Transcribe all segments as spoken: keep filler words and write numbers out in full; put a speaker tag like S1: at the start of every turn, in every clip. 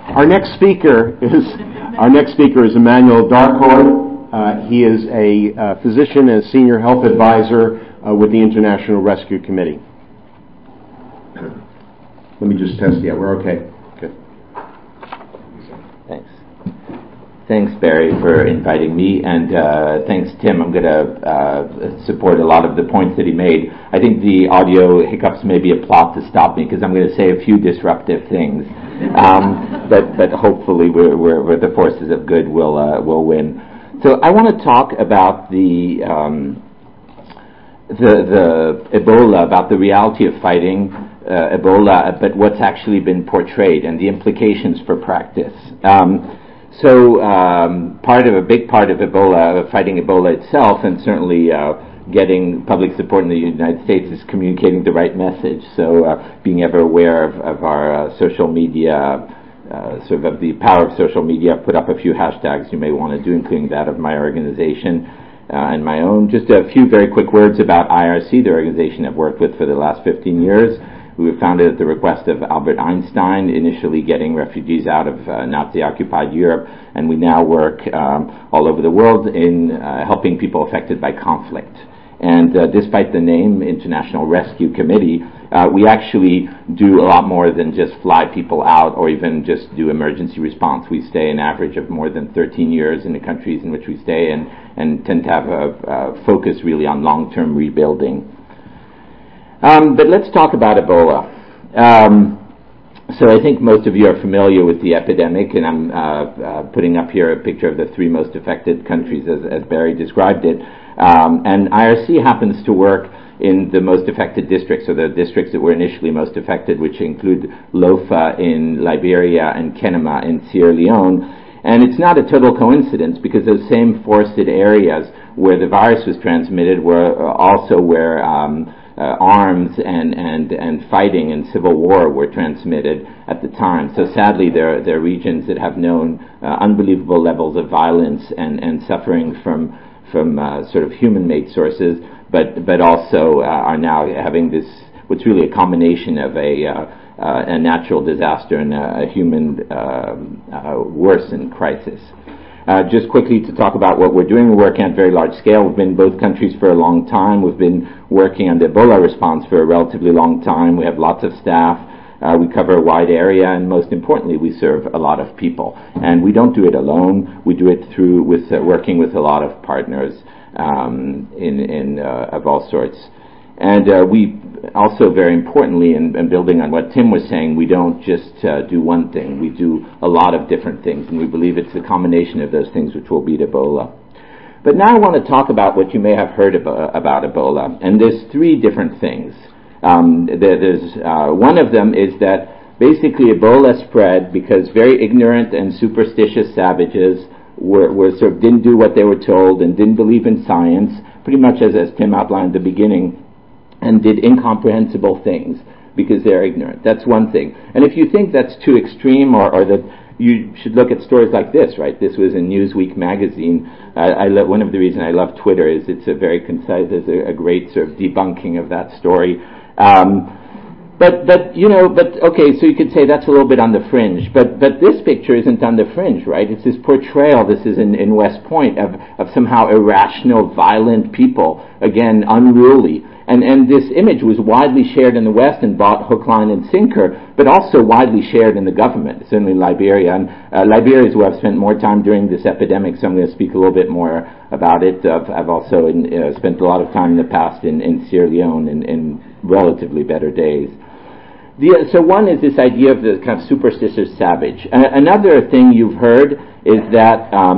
S1: Our next speaker is our next speaker is Emmanuel Darkhoy. Uh, he is a uh, physician and senior health advisor uh, with the International Rescue Committee. Let me just test. Yeah, we're okay. Good.
S2: Thanks. Thanks, Barry, for inviting me, and uh, thanks, Tim. I'm going to uh, support a lot of the points that he made. I think the audio hiccups may be a plot to stop me because I'm going to say a few disruptive things, um, but but hopefully we're, we're, we're the forces of good will uh, will win. So I want to talk about the um, the the Ebola, about the reality of fighting uh, Ebola, but what's actually been portrayed and the implications for practice. Um, So um, part of a big part of Ebola, of fighting Ebola itself, and certainly uh, getting public support in the United States, is communicating the right message. So uh, being ever aware of, of our uh, social media, uh, sort of, of the power of social media. I've put up a few hashtags you may want to do, including that of my organization uh, and my own. Just a few very quick words about I R C, the organization I've worked with for the last fifteen years. We were founded at the request of Albert Einstein, initially getting refugees out of uh, Nazi-occupied Europe, and we now work um, all over the world in uh, helping people affected by conflict. And uh, despite the name International Rescue Committee, uh, we actually do a lot more than just fly people out or even just do emergency response. We stay an average of more than thirteen years in the countries in which we stay, and, and tend to have a, a focus really on long-term rebuilding. Um, but let's talk about Ebola. Um, so I think most of you are familiar with the epidemic, and I'm uh, uh, putting up here a picture of the three most affected countries as, as Barry described it. Um, and I R C happens to work in the most affected districts, or the districts that were initially most affected, which include Lofa in Liberia and Kenema in Sierra Leone. And it's not a total coincidence, because those same forested areas where the virus was transmitted were also where um, Uh, arms and, and, and fighting and civil war were transmitted at the time. So sadly, there, there are regions that have known uh, unbelievable levels of violence and, and suffering from, from uh, sort of human-made sources, but, but also uh, are now having this, what's really a combination of a, uh, uh, a natural disaster and a, a human uh, uh, worsened crisis. Uh, just quickly to talk about what we're doing. We're working at very large scale. We've been in both countries for a long time. We've been working on the Ebola response for a relatively long time. We have lots of staff. Uh, we cover a wide area, and most importantly, we serve a lot of people. And we don't do it alone. We do it through with uh, working with a lot of partners um, in, in uh, of all sorts. And uh, we also, very importantly, and, and building on what Tim was saying, we don't just uh, do one thing. We do a lot of different things, and we believe it's a combination of those things which will beat Ebola. But now I want to talk about what you may have heard about, about Ebola, and there's three different things. Um, there, there's uh, one of them is that basically Ebola spread because very ignorant and superstitious savages were, were sort of didn't do what they were told and didn't believe in science, pretty much as, as Tim outlined at the beginning, and did incomprehensible things because they're ignorant. That's one thing. And if you think that's too extreme, or, or that you should look at stories like this, right? This was in Newsweek magazine. I, I love, one of the reasons I love Twitter is it's a very concise, there's a, a great sort of debunking of that story. Um, but, but, you know, but, okay, so you could say that's a little bit on the fringe, but, but this picture isn't on the fringe, right? It's this portrayal, this is in, in West Point, of, of somehow irrational, violent people, again, unruly. And, and this image was widely shared in the West and bought hook, line, and sinker, but also widely shared in the government, certainly in Liberia. And uh, Liberia is where I've spent more time during this epidemic, so I'm going to speak a little bit more about it. I've, I've also in, uh, spent a lot of time in the past in, in Sierra Leone in, in relatively better days. The, so one is this idea of the kind of superstitious savage. Uh, another thing you've heard is that um,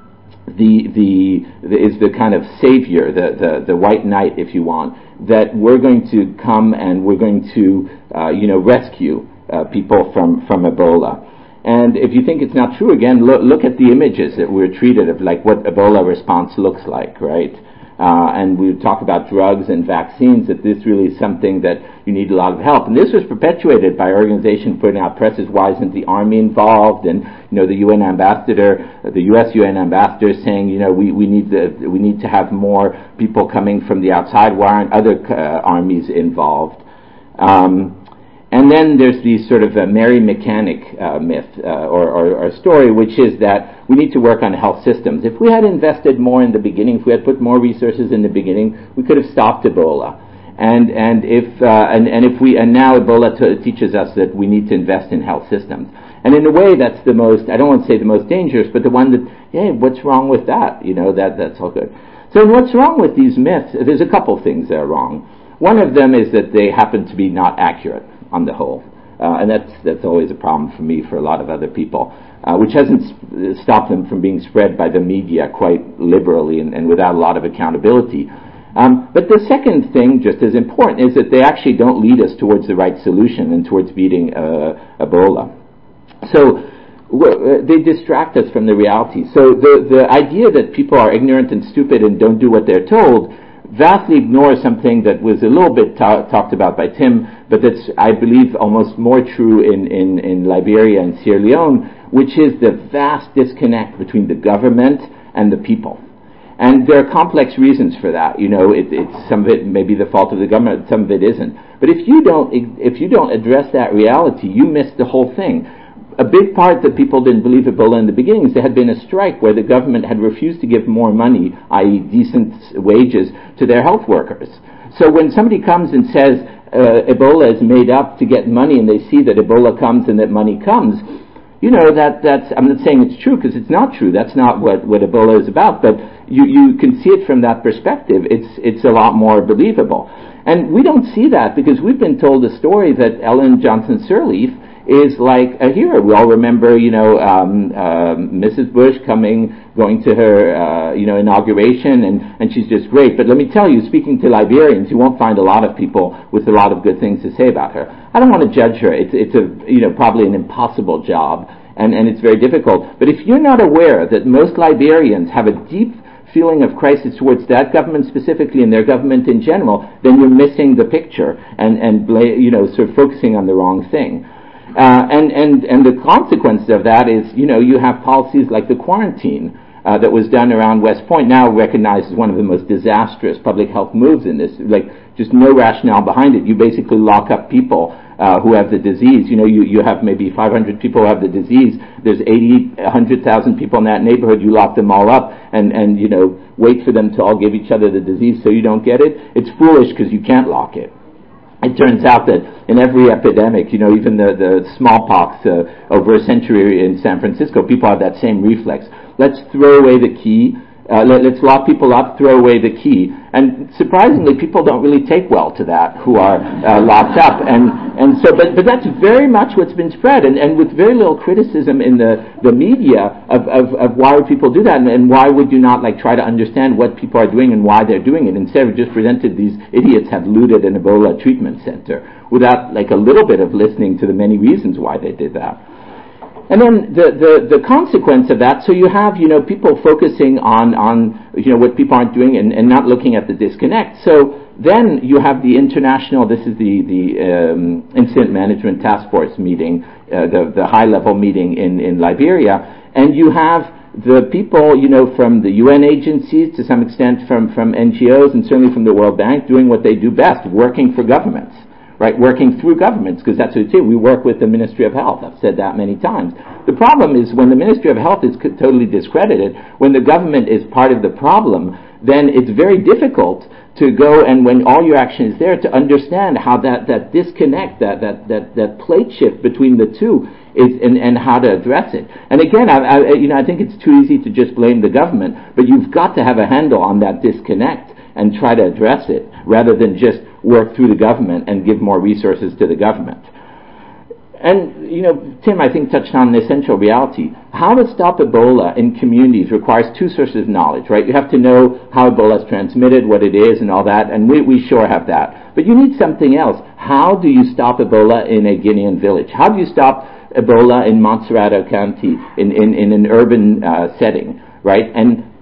S2: the, the, the is the kind of savior, the, the, the white knight, if you want, that we're going to come and we're going to, uh, you know, rescue uh, people from, from Ebola. And if you think it's not true, again, look, look at the images that we're treated of, like what Ebola response looks like, right? Uh, and we talk about drugs and vaccines, that this really is something that you need a lot of help. And this was perpetuated by organizations putting out presses. Why isn't the Army involved? And, you know, the U N ambassador, the U S U N ambassador saying, you know, we, we need the, we need to have more people coming from the outside. Why aren't other uh, armies involved? Um, And then there's the sort of a Mary Mechanic uh, myth uh, or, or, or story, which is that we need to work on health systems. If we had invested more in the beginning, if we had put more resources in the beginning, we could have stopped Ebola. And and if uh, and, and if we and now Ebola t- teaches us that we need to invest in health systems. And in a way, that's the most, I don't want to say the most dangerous, but the one that, hey, what's wrong with that? You know, that that's all good. So what's wrong with these myths? There's a couple things that are wrong. One of them is that they happen to be not accurate on the whole. Uh, and that's that's always a problem for me, for a lot of other people, uh, which hasn't sp- stopped them from being spread by the media quite liberally and, and without a lot of accountability. Um, but the second thing, just as important, is that they actually don't lead us towards the right solution and towards beating uh, Ebola. So w- they distract us from the reality. So the, the idea that people are ignorant and stupid and don't do what they're told vastly ignores something that was a little bit ta- talked about by Tim, but that's, I believe, almost more true in, in, in Liberia and Sierra Leone, which is the vast disconnect between the government and the people. And there are complex reasons for that. You know, it, it's some of it may be the fault of the government, some of it isn't. But if you don't, if you don't address that reality, you miss the whole thing. A big part that people didn't believe Ebola in the beginning is there had been a strike where the government had refused to give more money, that is decent wages, to their health workers. So when somebody comes and says uh, Ebola is made up to get money, and they see that Ebola comes and that money comes, you know, that that's, I'm not saying it's true because it's not true. That's not what, what Ebola is about, but you, you can see it from that perspective. It's, it's a lot more believable. And we don't see that because we've been told a story that Ellen Johnson Sirleaf is like a hero. We all remember, you know, um, uh, Missus Bush coming, going to her, uh, you know, inauguration, and, and she's just great. But let me tell you, speaking to Liberians, you won't find a lot of people with a lot of good things to say about her. I don't want to judge her. It's, it's a, you know, probably an impossible job, and, and it's very difficult. But if you're not aware that most Liberians have a deep feeling of crisis towards that government specifically and their government in general, then you're missing the picture and, and you know, sort of focusing on the wrong thing. Uh, and, and, and the consequence of that is, you know, you have policies like the quarantine uh, that was done around West Point, now recognized as one of the most disastrous public health moves in this, like just no rationale behind it. You basically lock up people uh, who have the disease. You know, you, you have maybe five hundred people who have the disease. There's eighty, one hundred thousand people in that neighborhood. You lock them all up and, and, you know, wait for them to all give each other the disease so you don't get it. It's foolish because you can't lock it. It turns out that in every epidemic, you know, even the, the smallpox uh, over a century in San Francisco, people have that same reflex. Let's throw away the key. Uh, let, let's lock people up, throw away the key. And surprisingly, people don't really take well to that who are uh, locked up. And, and so, but, but that's very much what's been spread, and, and with very little criticism in the, the media of, of, of why would people do that, and, and why would you not like try to understand what people are doing and why they're doing it. Instead of just presented these idiots have looted an Ebola treatment center without like a little bit of listening to the many reasons why they did that. And then the, the, the consequence of that, so you have, you know, people focusing on, on you know, what people aren't doing and, and not looking at the disconnect. So then you have the international, this is the, the um, Incident Management Task Force meeting, uh, the, the high-level meeting in, in Liberia, and you have the people, you know, from the U N agencies, to some extent from, from N G Os, and certainly from the World Bank, doing what they do best, working for governments. Right, working through governments, because that's what we do. We work with the Ministry of Health. I've said that many times. The problem is when the Ministry of Health is co- totally discredited, when the government is part of the problem, then it's very difficult to go and when all your action is there to understand how that, that disconnect, that, that, that, that plate shift between the two is, and, and how to address it. And again, I, I, you know, I think it's too easy to just blame the government, but you've got to have a handle on that disconnect and try to address it rather than just work through the government and give more resources to the government. And, you know, Tim, I think, touched on the essential reality. How to stop Ebola in communities requires two sources of knowledge, right? You have to know how Ebola is transmitted, what it is, and all that, and we, we sure have that. But you need something else. How do you stop Ebola in a Guinean village? How do you stop Ebola in Montserrat County, in, in, in an urban uh, setting, right? And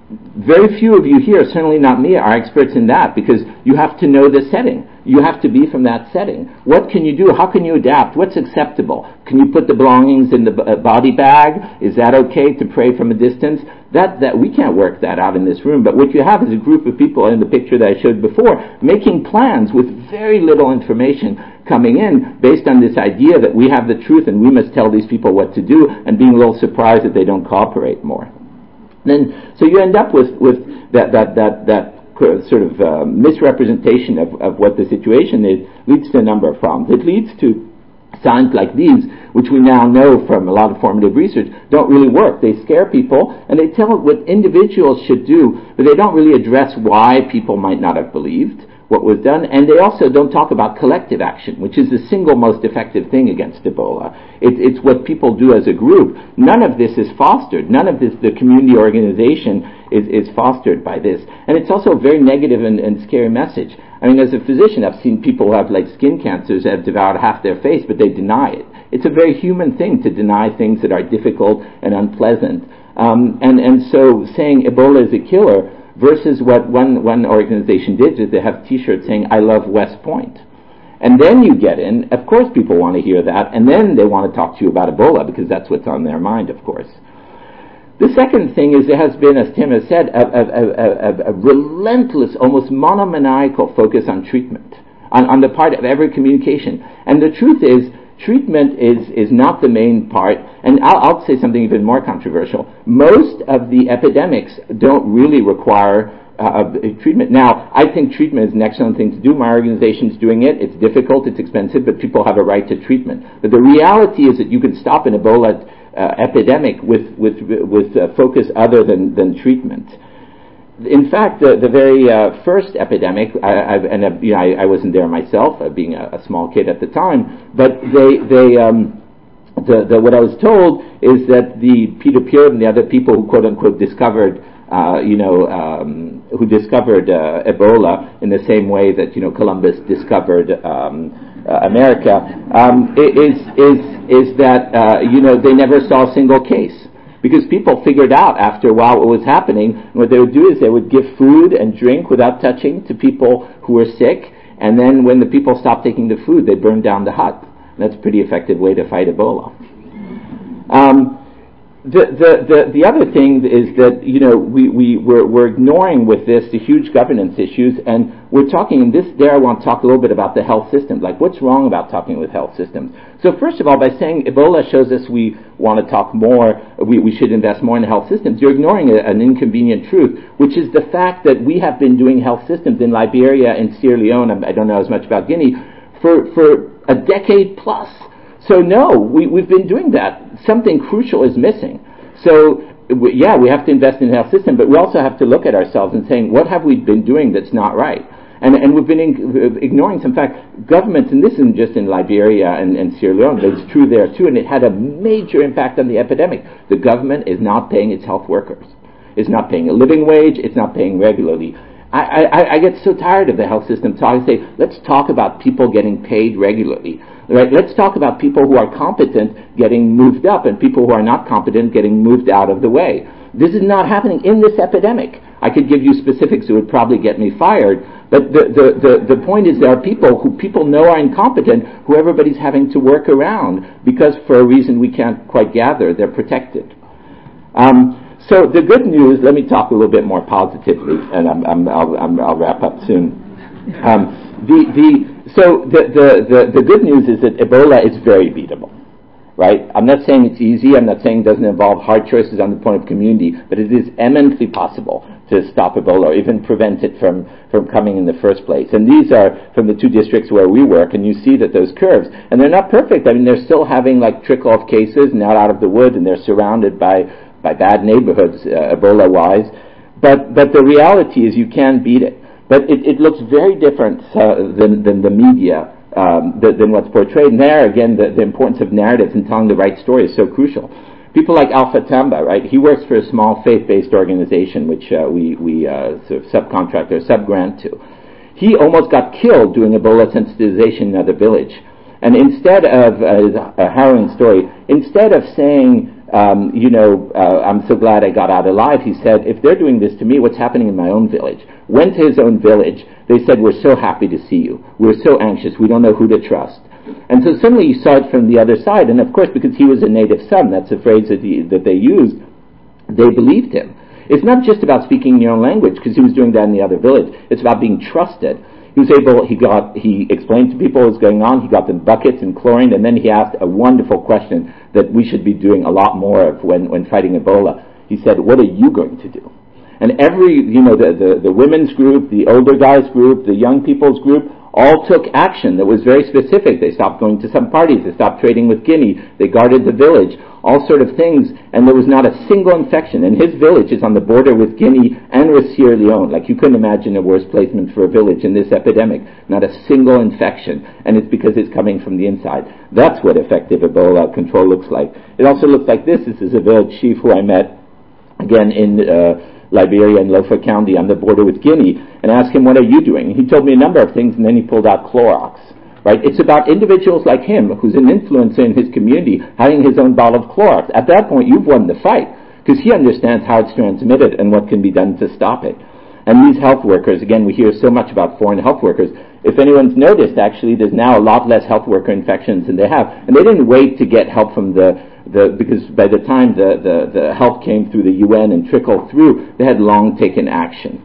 S2: very few of you here, certainly not me, are experts in that, because you have to know the setting. You have to be from that setting. What can you do? How can you adapt? What's acceptable? Can you put the belongings in the b- body bag? Is that okay to pray from a distance? That that we can't work that out in this room. But what you have is a group of people in the picture that I showed before, making plans with very little information coming in based on this idea that we have the truth and we must tell these people what to do, and being a little surprised that they don't cooperate more. Then, so you end up with, with that, that, that, that sort of uh, misrepresentation of, of what the situation is, leads to a number of problems. It leads to signs like these, which we now know from a lot of formative research, don't really work. They scare people, and they tell what individuals should do, but they don't really address why people might not have believed what was done, and they also don't talk about collective action, which is the single most effective thing against Ebola. It, it's what people do as a group. None of this is fostered. None of this, the community organization is, is fostered by this. And it's also a very negative and, and scary message. I mean, as a physician, I've seen people who have like skin cancers that have devoured half their face, but they deny it. It's a very human thing to deny things that are difficult and unpleasant. Um, and, and so saying Ebola is a killer versus what one, one organization did is they have T-shirts saying, I love West Point. And then you get in, of course people want to hear that, and then they want to talk to you about Ebola because that's what's on their mind, of course. The second thing is there has been, as Tim has said, a, a, a, a, a relentless, almost monomaniacal focus on treatment, on, on the part of every communication. And the truth is, treatment is, is not the main part, and I'll, I'll say something even more controversial. Most of the epidemics don't really require uh, treatment. Now, I think treatment is an excellent thing to do. My organization's doing it. It's difficult, it's expensive, but people have a right to treatment. But the reality is that you can stop an Ebola uh, epidemic with, with, with uh, focus other than, than treatment. In fact, the, the very uh, first epidemic, I, I, and uh, you know, I, I wasn't there myself, uh, being a, a small kid at the time, but they, they, um, the, the, what I was told is that the Peter Peart and the other people who quote unquote discovered, uh, you know, um, who discovered uh, Ebola in the same way that you know Columbus discovered um, uh, America, um, is is is that uh, you know they never saw a single case. Because people figured out after a while what was happening. And what they would do is they would give food and drink without touching to people who were sick. And then when the people stopped taking the food, they burned down the hut. And that's a pretty effective way to fight Ebola. Um, the, the, the, the other thing is that, you know, we, we, we're, we're ignoring with this the huge governance issues. And we're talking, in this, there I want to talk a little bit about the health system. Like, what's wrong about talking with health systems? So first of all, by saying Ebola shows us we want to talk more, we, we should invest more in the health systems, you're ignoring a, an inconvenient truth, which is the fact that we have been doing health systems in Liberia and Sierra Leone, I don't know as much about Guinea, for, for a decade plus. So no, we, we've been doing that. Something crucial is missing. So we, yeah, we have to invest in the health system, but we also have to look at ourselves and saying, what have we been doing that's not right? And, and we've been in, ignoring some fact. Governments, and this isn't just in Liberia and, and Sierra Leone, but it's true there too, and it had a major impact on the epidemic. The government is not paying its health workers. It's not paying a living wage. It's not paying regularly. I, I, I get so tired of the health system talk. I say, let's talk about people getting paid regularly. Right? Let's talk about people who are competent getting moved up and people who are not competent getting moved out of the way. This is not happening in this epidemic. I could give you specifics that would probably get me fired, but the, the, the, the point is there are people who people know are incompetent who everybody's having to work around because for a reason we can't quite gather, they're protected. Um, so the good news, let me talk a little bit more positively, and I'm, I'm, I'll, I'm, I'll wrap up soon. Um, the, the, so the, the, the, the good news is that Ebola is very beatable. Right? I'm not saying it's easy. I'm not saying it doesn't involve hard choices on the point of community, but it is eminently possible to stop Ebola or even prevent it from, from coming in the first place. And these are from the two districts where we work, and you see that those curves, and they're not perfect. I mean, they're still having like trickle of cases, not out of the wood, and they're surrounded by, by bad neighborhoods, uh, Ebola-wise. But, but the reality is you can beat it. But it, it looks very different uh, than, than the media Um, the, than what's portrayed. And there, again, the, the importance of narratives and telling the right story is so crucial. People like Alpha Tamba, right? He works for a small faith-based organization, which uh, we, we uh, sort of subcontract or sub-grant to. He almost got killed doing Ebola sensitization in another village. And instead of, uh, a harrowing story, instead of saying, um, you know, uh, I'm so glad I got out alive. He said, if they're doing this to me, what's happening in my own village? Went to his own village. They said, we're so happy to see you. We're so anxious. We don't know who to trust. And so suddenly you saw it from the other side. And of course, because he was a native son, that's a phrase that, he, that they used, they believed him. It's not just about speaking your own language, because he was doing that in the other village. It's about being trusted. He was able, he got, he explained to people what was going on, he got them buckets and chlorine, and then he asked a wonderful question that we should be doing a lot more of when, when fighting Ebola. He said, what are you going to do? And every, you know, the, the, the women's group, the older guys group, the young people's group, all took action that was very specific. They stopped going to some parties, they stopped trading with Guinea, they guarded the village, all sort of things, and there was not a single infection. And his village is on the border with Guinea and with Sierra Leone. Like, you couldn't imagine a worse placement for a village in this epidemic. Not a single infection, and it's because it's coming from the inside. That's what effective Ebola control looks like. It also looks like this. This is a village chief who I met, again, in uh, Liberia and Lofa County on the border with Guinea, and asked him, what are you doing? He told me a number of things, and then he pulled out Clorox. Right? It's about individuals like him, who's an influencer in his community, having his own bottle of Clorox. At that point, you've won the fight, because he understands how it's transmitted and what can be done to stop it. And these health workers, again, we hear so much about foreign health workers. If anyone's noticed, actually, there's now a lot less health worker infections than they have. And they didn't wait to get help from the, the because by the time the, the, the help came through the U N and trickled through, they had long taken action.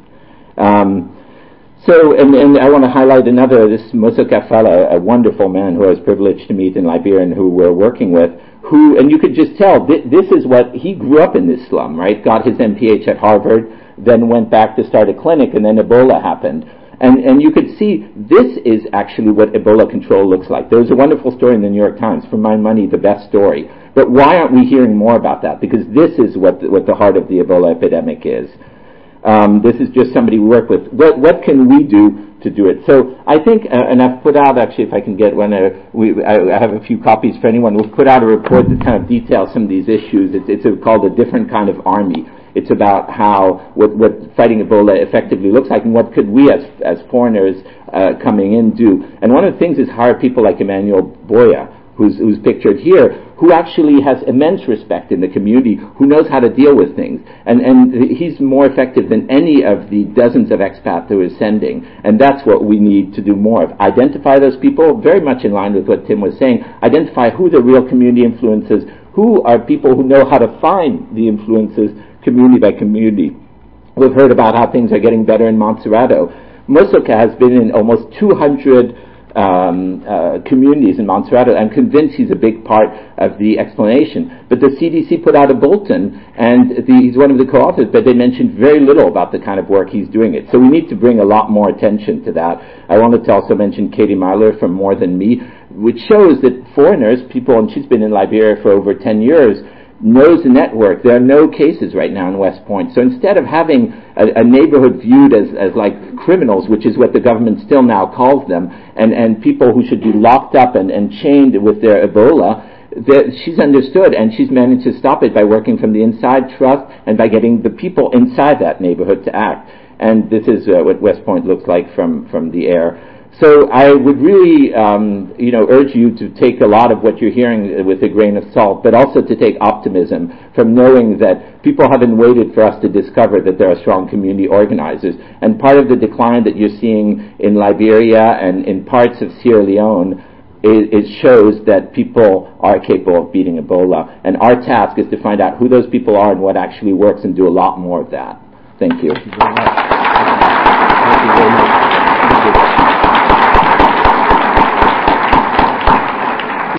S2: Um, So, and, and I want to highlight another, this Musa Kafala, a wonderful man who I was privileged to meet in Liberia and who we're working with, who, and you could just tell, th- this is what, he grew up in this slum, right? Got his M P H at Harvard, then went back to start a clinic, and then Ebola happened. And, and you could see, this is actually what Ebola control looks like. There was a wonderful story in the New York Times, for my money, the best story. But why aren't we hearing more about that? Because this is what the, what the heart of the Ebola epidemic is. Um, this is just somebody we work with. What, what can we do to do it? So I think, uh, and I've put out, actually, if I can get one, uh, we, I, I have a few copies for anyone. We've put out a report that kind of details some of these issues. It's, it's a, called A Different Kind of Army. It's about how, what, what fighting Ebola effectively looks like, and what could we as, as foreigners uh, coming in do. And one of the things is hire people like Emmanuel Boya, who's, who's pictured here, who actually has immense respect in the community, who knows how to deal with things. And, and he's more effective than any of the dozens of expats who is sending. And that's what we need to do more of. Identify those people, very much in line with what Tim was saying. Identify who the real community influences, who are people who know how to find the influences community by community. We've heard about how things are getting better in Montserrado. Musoka has been in almost two hundred Um, uh, communities in Montserrado. I'm convinced he's a big part of the explanation. But the C D C put out a bulletin, and the, he's one of the co-authors, but they mentioned very little about the kind of work he's doing it. So we need to bring a lot more attention to that. I wanted to also mention Katie Myler from More Than Me, which shows that foreigners, people, and she's been in Liberia for over ten years, knows the network. There are no cases right now in West Point. So instead of having a, a neighborhood viewed as, as like criminals, which is what the government still now calls them, and, and people who should be locked up and, and chained with their Ebola, she's understood, and she's managed to stop it by working from the inside trust and by getting the people inside that neighborhood to act. And this is uh, what West Point looks like from, from the air. So I would really, um, you know, urge you to take a lot of what you're hearing with a grain of salt, but also to take optimism from knowing that people haven't waited for us to discover that there are strong community organizers. And part of the decline that you're seeing in Liberia and in parts of Sierra Leone, it, it shows that people are capable of beating Ebola. And our task is to find out who those people are and what actually works, and do a lot more of that. Thank you.
S1: Thank you very much. Thank you very much.